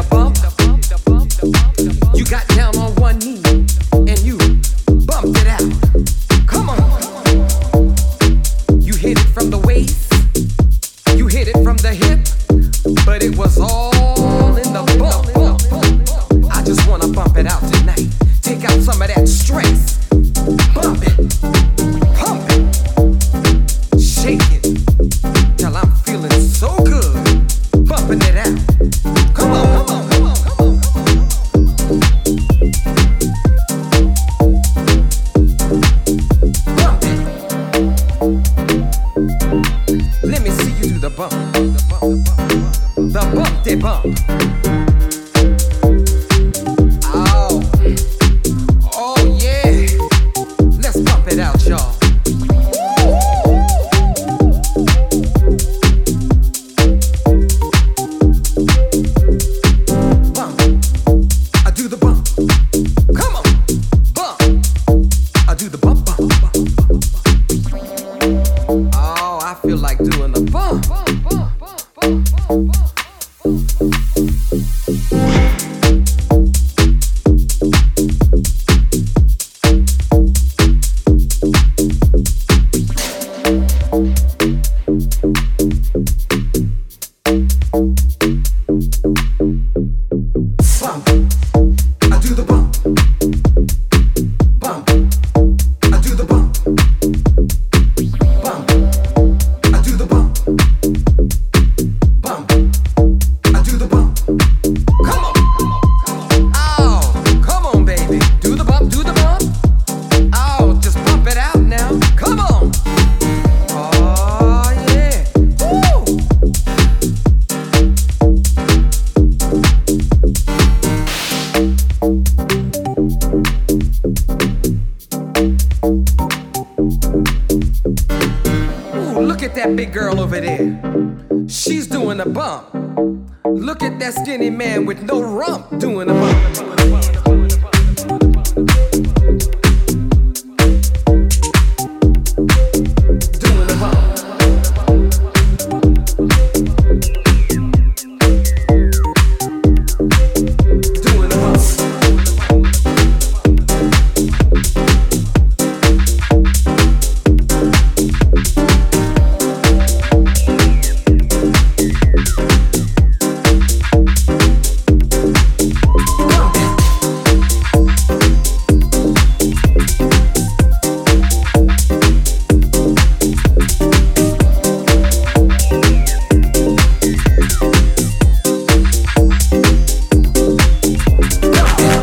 the bump. You got down on one knee and you bumped it out. Come on. You hit it from the waist, you hit it from the hip, but it was all in the bump. I just wanna bump it out tonight. Take out some of that stress. Bump it, pump it, shake it till I'm feeling so good. Bumping it out. Come on, come on, come on, come on, come on. Bump it. Let me see you do the bump. The bump, they bump. It out, y'all. Bump. I do the bump. Come on. Bump. I do the bump, bump, bump, bump, bump. Oh, I feel like doing the bump. Bump, bump, bump, bump, bump, bump. Look at that big girl over there. She's doing a bump. Look at that skinny man with no rump doing a bump.